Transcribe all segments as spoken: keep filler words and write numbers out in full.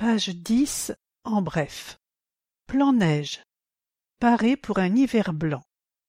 Page dix, en bref. Plan neige. Paré pour un hiver blanc.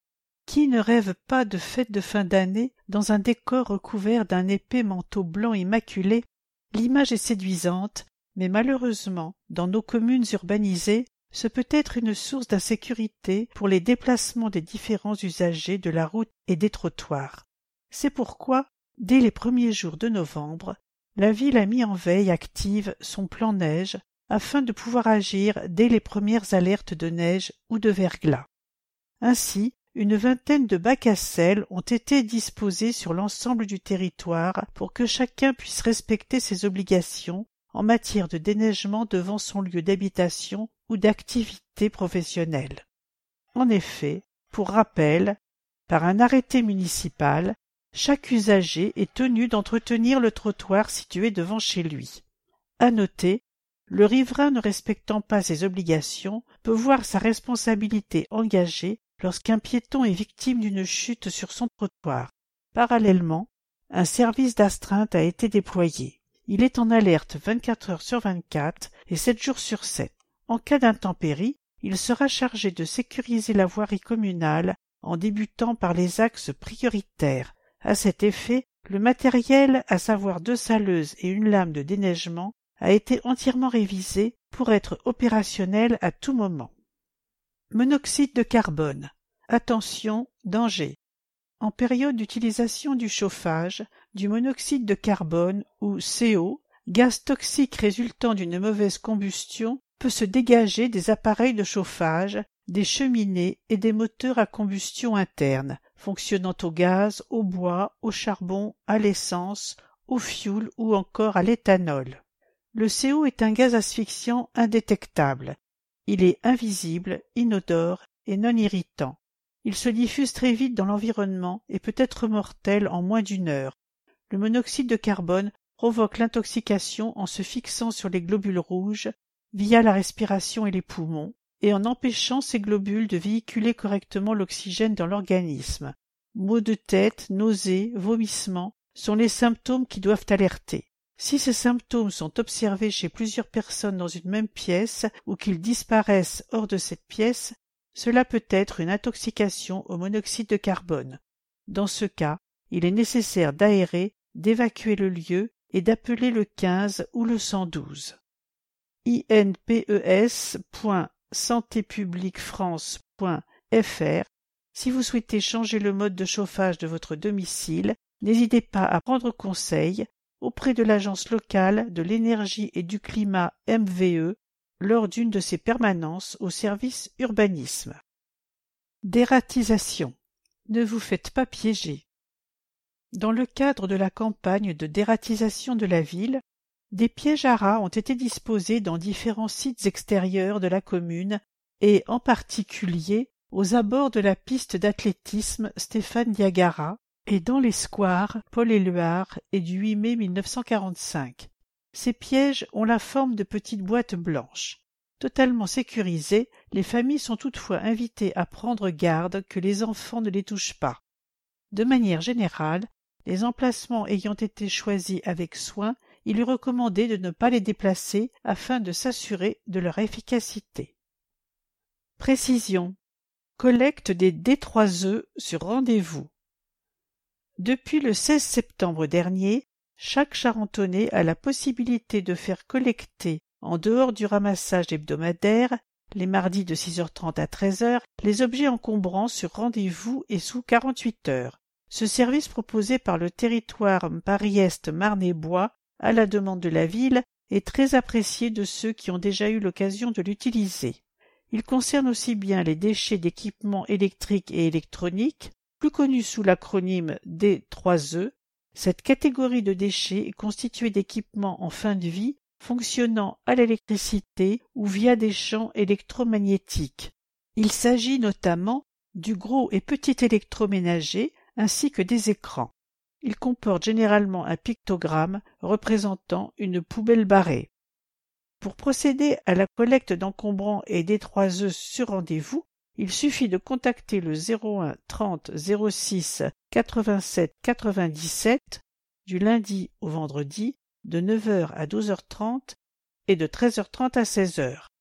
Qui ne rêve pas de fête de fin d'année dans un décor recouvert d'un épais manteau blanc immaculé? L'image est séduisante, mais malheureusement, dans nos communes urbanisées, ce peut être une source d'insécurité pour les déplacements des différents usagers de la route et des trottoirs. C'est pourquoi, dès les premiers jours de novembre, la ville a mis en veille active son plan neige afin de pouvoir agir dès les premières alertes de neige ou de verglas. Ainsi, une vingtaine de bacs à sel ont été disposés sur l'ensemble du territoire pour que chacun puisse respecter ses obligations en matière de déneigement devant son lieu d'habitation ou d'activité professionnelle. En effet, pour rappel, par un arrêté municipal, chaque usager est tenu d'entretenir le trottoir situé devant chez lui. À noter, le riverain ne respectant pas ses obligations peut voir sa responsabilité engagée lorsqu'un piéton est victime d'une chute sur son trottoir. Parallèlement, un service d'astreinte a été déployé. Il est en alerte vingt-quatre heures sur vingt-quatre et sept jours sur sept. En cas d'intempérie, il sera chargé de sécuriser la voirie communale en débutant par les axes prioritaires. À cet effet, le matériel, à savoir deux saleuses et une lame de déneigement, a été entièrement révisé pour être opérationnel à tout moment. Monoxyde de carbone. Attention, danger. En période d'utilisation du chauffage, du monoxyde de carbone ou C O, gaz toxique résultant d'une mauvaise combustion, peut se dégager des appareils de chauffage, des cheminées et des moteurs à combustion interne, fonctionnant au gaz, au bois, au charbon, à l'essence, au fioul ou encore à l'éthanol. Le C O est un gaz asphyxiant indétectable. Il est invisible, inodore et non irritant. Il se diffuse très vite dans l'environnement et peut être mortel en moins d'une heure. Le monoxyde de carbone provoque l'intoxication en se fixant sur les globules rouges via la respiration et les poumons et en empêchant ces globules de véhiculer correctement l'oxygène dans l'organisme. Maux de tête, nausées, vomissements sont les symptômes qui doivent alerter. Si ces symptômes sont observés chez plusieurs personnes dans une même pièce ou qu'ils disparaissent hors de cette pièce, cela peut être une intoxication au monoxyde de carbone. Dans ce cas, il est nécessaire d'aérer, d'évacuer le lieu et d'appeler le quinze ou le cent douze. I N P E S point santé publique france point F R. Si vous souhaitez changer le mode de chauffage de votre domicile, n'hésitez pas à prendre conseil auprès de l'Agence locale de l'énergie et du climat M V E lors d'une de ses permanences au service urbanisme. Dératisation. Ne vous faites pas piéger. Dans le cadre de la campagne de dératisation de la ville, des pièges à rats ont été disposés dans différents sites extérieurs de la commune et en particulier aux abords de la piste d'athlétisme Stéphane Diagara et dans les squares Paul-Éluard et du huit mai mille neuf cent quarante-cinq. Ces pièges ont la forme de petites boîtes blanches. Totalement sécurisées, les familles sont toutefois invitées à prendre garde que les enfants ne les touchent pas. De manière générale, les emplacements ayant été choisis avec soin, il est recommandé de ne pas les déplacer afin de s'assurer de leur efficacité. Précision. Collecte des D trois E sur rendez-vous. Depuis le seize septembre dernier, chaque Charentonais a la possibilité de faire collecter, en dehors du ramassage hebdomadaire, les mardis de six heures trente à treize heures, les objets encombrants sur rendez-vous et sous quarante-huit heures. Ce service proposé par le territoire Paris-Est Marne-et-Bois, à la demande de la ville, est très apprécié de ceux qui ont déjà eu l'occasion de l'utiliser. Il concerne aussi bien les déchets d'équipements électriques et électroniques, plus connus sous l'acronyme D trois E. Cette catégorie de déchets est constituée d'équipements en fin de vie fonctionnant à l'électricité ou via des champs électromagnétiques. Il s'agit notamment du gros et petit électroménager ainsi que des écrans. Il comporte généralement un pictogramme représentant une poubelle barrée. Pour procéder à la collecte d'encombrants et D trois E sur rendez-vous, il suffit de contacter le zéro un trente zéro six quatre-vingt-sept quatre-vingt-dix-sept du lundi au vendredi de neuf heures à douze heures trente et de treize heures trente à seize heures.